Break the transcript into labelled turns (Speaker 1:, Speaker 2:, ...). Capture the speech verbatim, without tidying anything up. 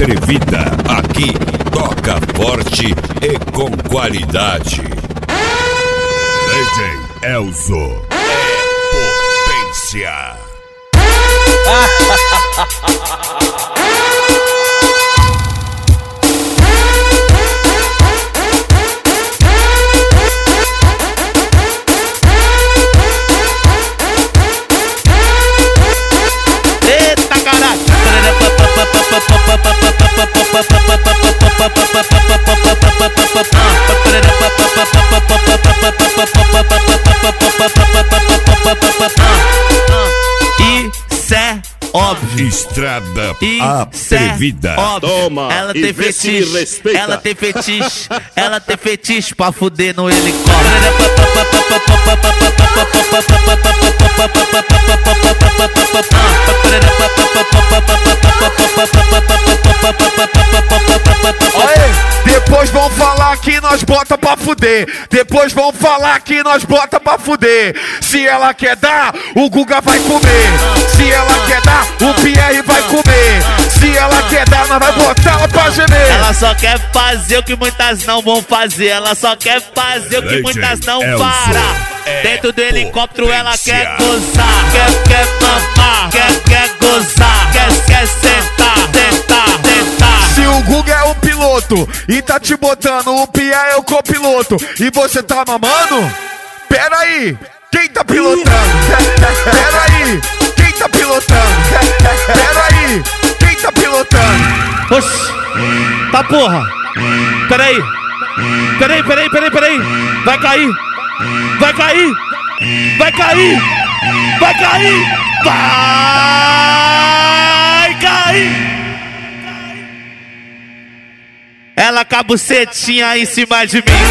Speaker 1: Atrevida, aqui toca forte e com qualidade. D J Elzo é potência.
Speaker 2: Eita caralho! Isso é óbvio.
Speaker 1: Estrada
Speaker 2: Isso
Speaker 1: Atrevida.
Speaker 2: é óbvio.
Speaker 3: Toma,
Speaker 2: ela
Speaker 3: e
Speaker 2: tem
Speaker 3: vê se me
Speaker 2: fetiche,
Speaker 3: respeita.
Speaker 2: ela tem fetiche, ela tem fetiche pra fuder no helicóptero.
Speaker 4: Depois vão falar que nós bota pra fuder. Depois vão falar que nós bota pra fuder. Se ela quer dar, o Guga vai comer. Se ela quer dar, o Pierre vai comer. Se ela quer dar, nós vai botar ela pra gemer.
Speaker 2: Ela só quer fazer o que muitas não vão fazer. Ela só quer fazer o que muitas não
Speaker 1: Elzo
Speaker 2: param.
Speaker 1: é
Speaker 2: Dentro do helicóptero ela
Speaker 1: potência.
Speaker 2: quer gozar, quer, quer mamar, quer, quer gozar, quer, quer sentar, sentar, sentar.
Speaker 4: Se o Guga é o piloto e tá te botando, o Pierre é o copiloto e você tá mamando? Pera aí, quem tá pilotando? Pera aí, quem tá pilotando? Pera aí, quem tá pilotando?
Speaker 2: Oxi, tá porra. Peraí, peraí, peraí, peraí, peraí. Vai cair, vai cair, vai cair, vai cair, vai cair. Ela com a bucetinha em cima de mim.